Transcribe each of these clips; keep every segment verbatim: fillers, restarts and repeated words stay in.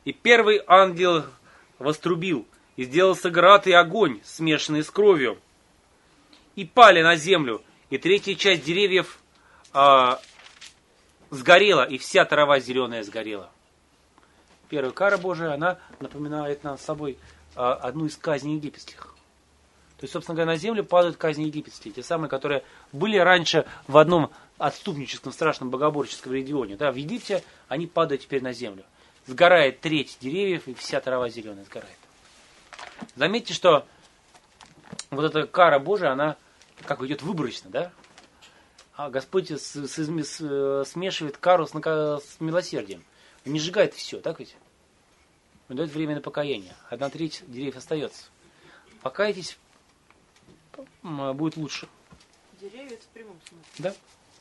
И первый ангел вострубил, и сделался град и огонь, смешанный с кровью. И пали на землю, и третья часть деревьев а, сгорела, и вся трава зеленая сгорела. Первая кара Божия, она напоминает нам с собой а, одну из казней египетских. То есть, собственно говоря, на землю падают казни египетские, те самые, которые были раньше в одном отступническом, страшном богоборческом регионе. Да, в Египте они падают теперь на землю. Сгорает треть деревьев, и вся трава зеленая сгорает. Заметьте, что вот эта кара Божия, она как идет выборочно, да? А Господь с, с, с, смешивает кару с, с милосердием. Он не сжигает все, так ведь? Он дает время на покаяние. Одна треть деревьев остается. Покайтесь, будет лучше. Деревья это в прямом смысле. Да.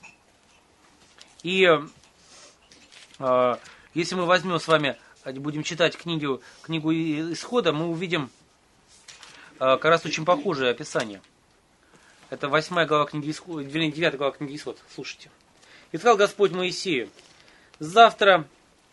И э, если мы возьмем с вами, будем читать книгу, книгу Исхода, мы увидим э, как раз очень похожее описание. Это восьмая глава книги Исход, вернее, девятая глава книги Исход. Слушайте. И сказал Господь Моисею: завтра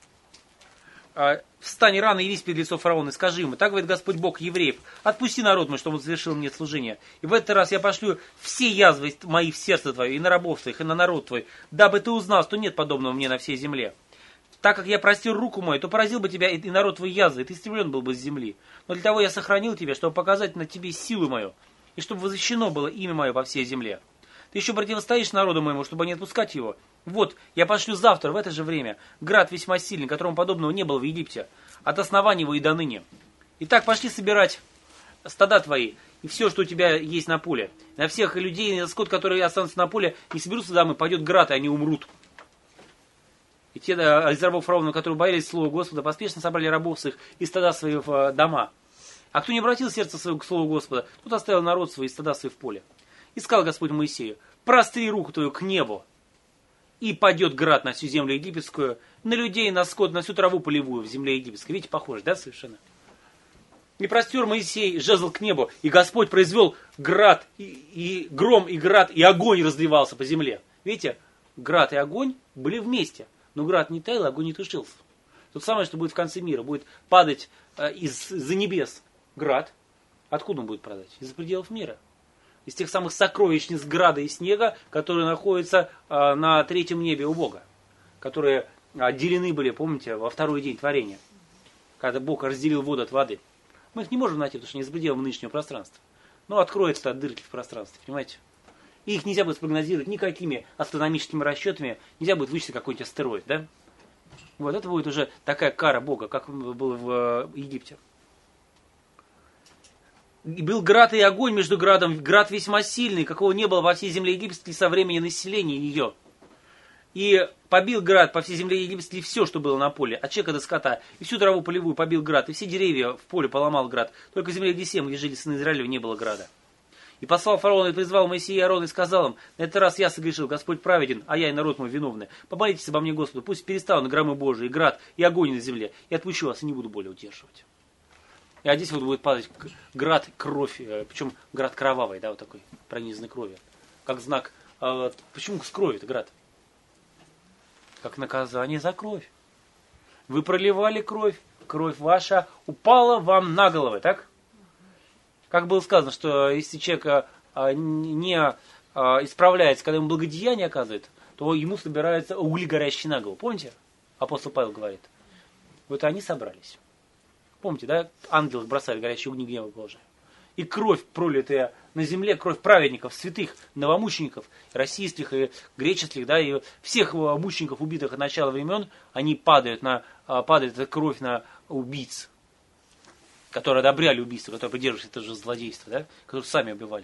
э, встань рано и явись перед лицом фараона, и скажи ему: так говорит Господь Бог евреев, отпусти народ мой, чтобы он совершил мне служение. И в этот раз я пошлю все язвы мои в сердце твое, и на рабов твоих, и на народ твой, дабы ты узнал, что нет подобного мне на всей земле. Так как я простер руку мою, то поразил бы тебя и народ твой язвы, и ты истреблен был бы с земли. Но для того я сохранил тебя, чтобы показать на тебе силу мою, и чтобы возвещено было имя мое по всей земле. Ты еще противостоишь народу моему, чтобы не отпускать его. Вот, я пошлю завтра в это же время град весьма сильный, которому подобного не было в Египте, от основания его и до ныне. Итак, пошли собирать стада твои и все, что у тебя есть на поле. На всех людей, на скот, которые останутся на поле, не соберутся домой, пойдет град, и они умрут. И те из рабов фараона, которые боялись слова Господа, поспешно собрали рабов своих и стада свои в дома. А кто не обратил сердце своего к слову Господа, тот оставил народ свой и стада свои в поле. И сказал Господь Моисею: простри руку твою к небу, и падет град на всю землю египетскую, на людей, на скот, на всю траву полевую в земле египетской. Видите, похоже, да, совершенно? И простер Моисей жезл к небу, и Господь произвел град, и, и гром, и град, и огонь разливался по земле. Видите, град и огонь были вместе, но град не таял, огонь не тушился. То самое, что будет в конце мира, будет падать э, из-за небес град. Откуда он будет падать? Из-за пределов мира. Из тех самых сокровищниц града и снега, которые находятся э, на третьем небе у Бога. Которые отделены были, помните, во второй день творения. Когда Бог разделил воду от воды. Мы их не можем найти, потому что не за пределами нынешнего пространства. Но откроются дырки в пространстве, понимаете? И их нельзя будет спрогнозировать никакими астрономическими расчетами. Нельзя будет вычислить какой-нибудь астероид, да? Вот это будет уже такая кара Бога, как было в Египте. И был град и огонь между градом, град весьма сильный, какого не было во всей земле египетской со времени населения ее. И побил град по всей земле египетской все, что было на поле, от человека до скота, и всю траву полевую побил град, и все деревья в поле поломал град. Только в земле, где Сем, где жили сыны Израилева, не было града. И послал фараон и призвал Моисея и Аарона и сказал им: на этот раз я согрешил, Господь праведен, а я и народ мой виновны. Помолитесь обо мне Господу, пусть перестанут громы Божии, и град, и огонь на земле, и отпущу вас, и не буду более удерживать. И а здесь вот будет падать град, кровь, причем град кровавый, да, вот такой, пронизанный кровью. Как знак, а, почему с кровью это град? Как наказание за кровь. Вы проливали кровь, кровь ваша упала вам на головы, так? Как было сказано, что если человек а, не а, исправляется, когда ему благодеяние оказывает, то ему собираются угли, горящие на голову. Помните? Апостол Павел говорит. Вот они собрались. Помните, да? Ангелов бросали горящие огни гнева Божия. И кровь, пролитая на земле, кровь праведников, святых, новомучеников, российских и греческих, да, и всех мучеников, убитых от начала времен, они падают, на, падает эта кровь на убийц, которые одобряли убийство, которые придерживались этого же злодейства, да, которые сами убивали.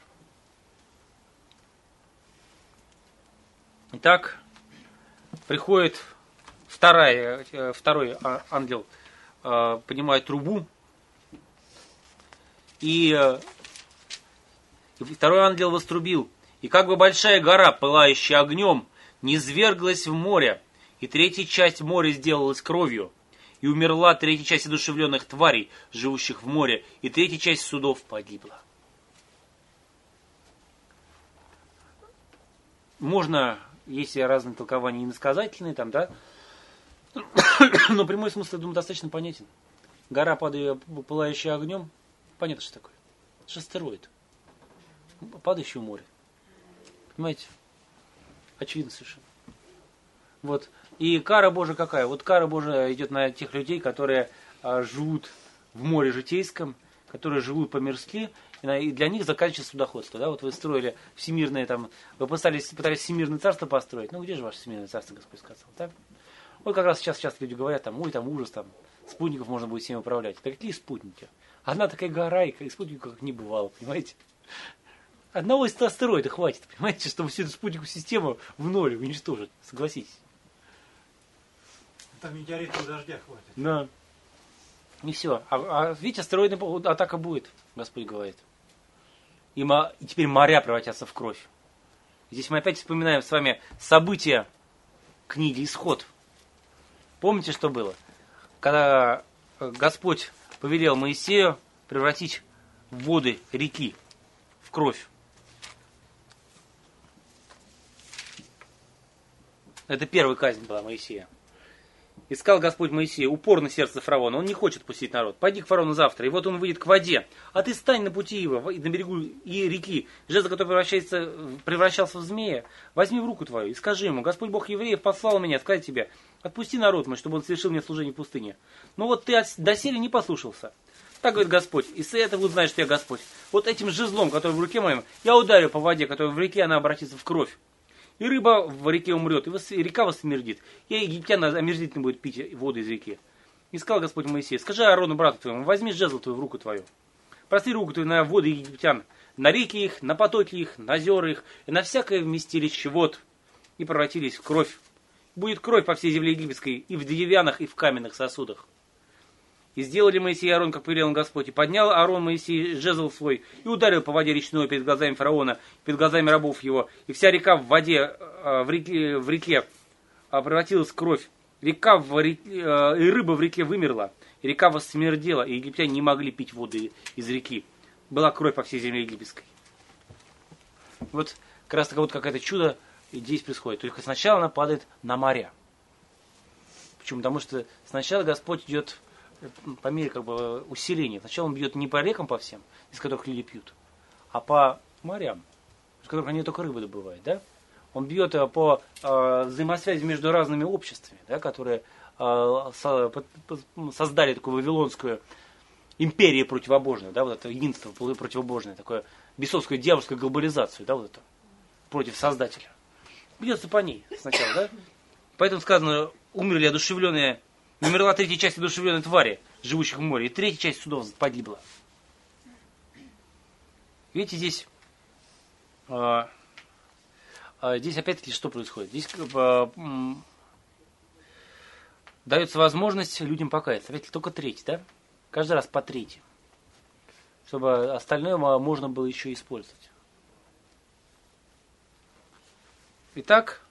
Итак, приходит вторая, второй ангел, поднимает трубу, и, и второй ангел вострубил, и как бы большая гора, пылающая огнем, низверглась в море, и третья часть моря сделалась кровью, и умерла третья часть одушевленных тварей, живущих в море, и третья часть судов погибла. Можно, есть разные толкования иносказательные, там, да, Но прямой смысл, я думаю, достаточно понятен. Гора, падая, пылающая огнем, понятно, что такое. Это же астероид. Падающий в море. Понимаете? Очевидно совершенно. Вот. И кара Божия какая? Вот кара Божия идет на тех людей, которые а, живут в море житейском, которые живут по-мирски, и, на, и для них заканчивается судоходство. Да? Вот вы строили всемирное, там, вы пытались, пытались всемирное царство построить. Ну где же ваше всемирное царство, Господь сказал? Да? Вот как раз сейчас, сейчас люди говорят, там, ой, там ужас, там, спутников можно будет всеми управлять. Да какие спутники? Одна такая гора, и спутников как не бывало, понимаете? Одного из астероида хватит, понимаете, чтобы всю эту спутниковую систему в ноль уничтожить. Согласитесь. Там метеоритного дождя хватит. Да. И все. А, а видите, астероидная атака будет, Господь говорит. И, мо, и теперь моря превратятся в кровь. Здесь мы опять вспоминаем с вами события книги «Исход». Помните, что было? Когда Господь повелел Моисею превратить воды реки в кровь. Это первая казнь была Моисея. Искал Господь Моисея упорно сердце фараона. Он не хочет пустить народ. Пойди к фараону завтра. И вот он выйдет к воде. А ты стань на пути его, на берегу и реки, жезл, который превращается, превращался в змея. Возьми в руку твою и скажи ему: Господь Бог евреев послал меня сказать тебе: отпусти народ мой, чтобы он совершил мне служение в пустыне. Но вот ты доселе не послушался. Так говорит Господь. И с этого узнаешь, что я Господь. Вот этим жезлом, который в руке моем, я ударю по воде, которая в реке, она обратится в кровь. И рыба в реке умрет, и река воссмердит, и египтян омерзительно будет пить воду из реки. И сказал Господь Моисею: скажи Аарону, брату твоему, возьми жезл твой в руку твою. Простри руку твою на воды египтян, на реки их, на потоки их, на озера их, и на всякое вместилище вод. И превратились в кровь. Будет кровь по всей земле египетской, и в деревянных, и в каменных сосудах. И сделали Моисей и Аарон, как повелел Господь. И поднял Аарон Моисей жезл свой, и ударил по воде речной перед глазами фараона, перед глазами рабов его. И вся река в воде, в реке, в реке превратилась в кровь. Река в реке, и рыба в реке вымерла. И река воссмердела, и египтяне не могли пить воды из реки. Была кровь по всей земле египетской. Вот как раз такое вот какое-то чудо здесь происходит. Только сначала она падает на моря. Почему? Потому что сначала Господь идет по мере как бы усиления. Сначала он бьет не по рекам по всем, из которых люди пьют, а по морям, из которых они только рыбы добывают, да? Он бьет по э, взаимосвязи между разными обществами, да, которые э, со, по, создали такую вавилонскую империю противобожную, да, вот это единство противобожное, такое бесовскую дьявольскую глобализацию, да, вот это, против Создателя. Бьется по ней сначала, да? Поэтому сказано: умерли одушевленные. Умерла третья часть одушевленной твари, живущих в море, и третья часть судов погибла. Видите, здесь, э, э, здесь опять-таки что происходит? Здесь э, э, дается возможность людям покаяться. Опять только треть, да? Каждый раз по трети. Чтобы остальное можно было еще использовать. Итак,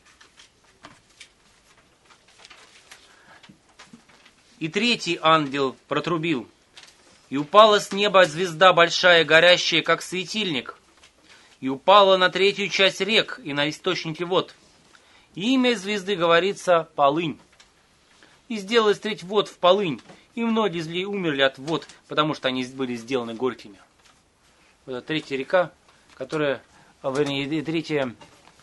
и третий ангел протрубил, и упала с неба звезда большая, горящая, как светильник, и упала на третью часть рек и на источники вод. И имя звезды говорится Полынь. И сделалась треть вод в полынь, и многие злые умерли от вод, потому что они были сделаны горькими. Вот это третья река, которая, вернее, третья,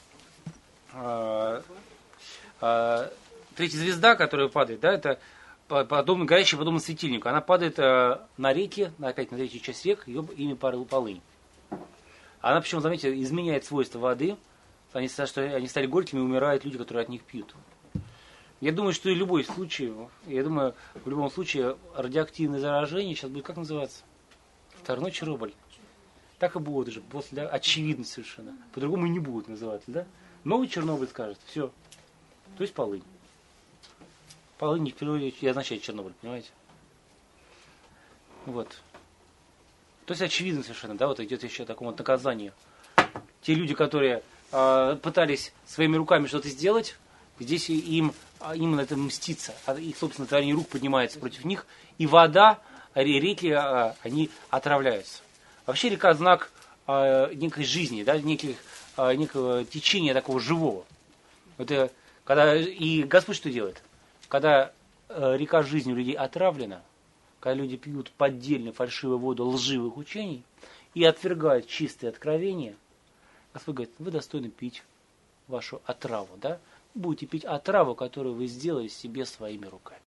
э, э, третья звезда, которая падает, да, это подобно горящей, подобно светильнику. Она падает э, на реки, опять на третью часть рек, ее имя Полынь. Она, причем, заметьте, изменяет свойства воды. Они, что они стали горькими, и умирают люди, которые от них пьют. Я думаю, что и любой случай, я думаю, в любом случае радиоактивное заражение сейчас будет, как называться? Второй Чернобыль. Так и будет уже, после, да, очевидно совершенно. По-другому и не будут называться, да? Новый Чернобыль скажет, все. То есть Полынь. Полынь в переводе и означает Чернобыль, понимаете? Вот. То есть очевидно совершенно, да, вот идет еще о таком вот наказании. Те люди, которые э, пытались своими руками что-то сделать, здесь им именно это мстится. Их, собственно, творение рук поднимается против них, и вода, реки, э, они отравляются. Вообще река знак э, некой жизни, да, неких, э, некого течения такого живого. Это когда и Господь что делает? когда э, река жизни у людей отравлена, когда люди пьют поддельную фальшивую воду лживых учений и отвергают чистые откровения, Господь говорит, вы достойны пить вашу отраву, да? Будете пить отраву, которую вы сделали себе своими руками.